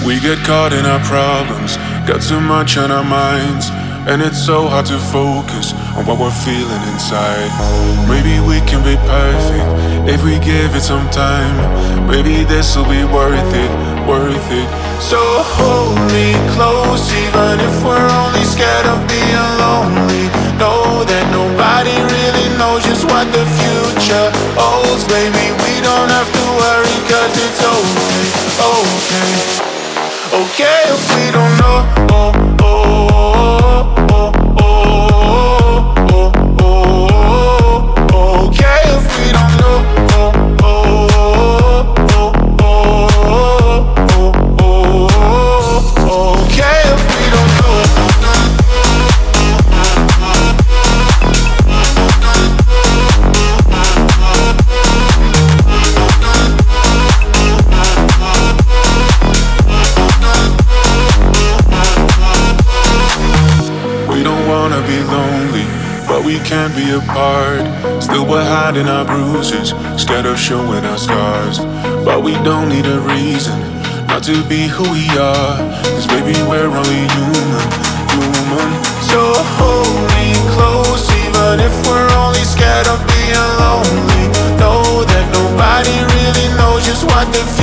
We get caught in our problems, got too much on our minds, and it's so hard to focus on what we're feeling inside. Maybe we can be perfect if we give it some time. Maybe this'll be worth it, worth it. So hold me close, even if we're only scared of being lonely. Know that nobody really knows just what the future holds. Baby, we don't have to worry, 'cause it's okay, okay. Okay if we don't know, oh, oh, oh, oh, oh, oh, oh. Okay if we don't know, oh, oh, oh, oh, oh, oh. Okay if we don't know. Be lonely, but we can't be apart. Still we're hiding our bruises, scared of showing our scars. But we don't need a reason not to be who we are, 'cause baby we're only human, human. So hold me close, even if we're only scared of being lonely. Know that nobody really knows just what the